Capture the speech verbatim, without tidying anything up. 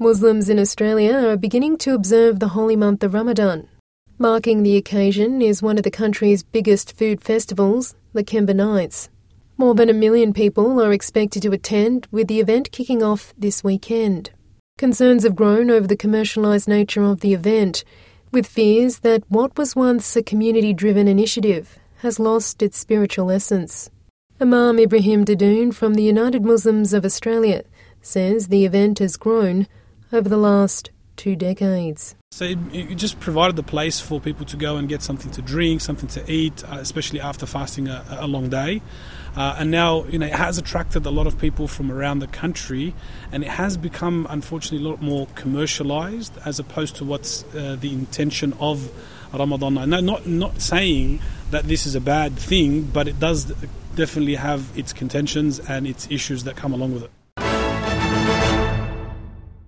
Muslims in Australia are beginning to observe the holy month of Ramadan. Marking the occasion is one of the country's biggest food festivals, the Kemba Nights. More than a million people are expected to attend, with the event kicking off this weekend. Concerns have grown over the commercialised nature of the event, with fears that what was once a community-driven initiative has lost its spiritual essence. Imam Ibrahim Dadoon from the United Muslims of Australia says the event has grown over the last two decades. So it, it just provided the place for people to go and get something to drink, something to eat, uh, especially after fasting a, a long day. Uh, and now, you know, it has attracted a lot of people from around the country, and it has become, unfortunately, a lot more commercialised as opposed to what's uh, the intention of Ramadan. No, not not saying that this is a bad thing, but it does definitely have its contentions and its issues that come along with it.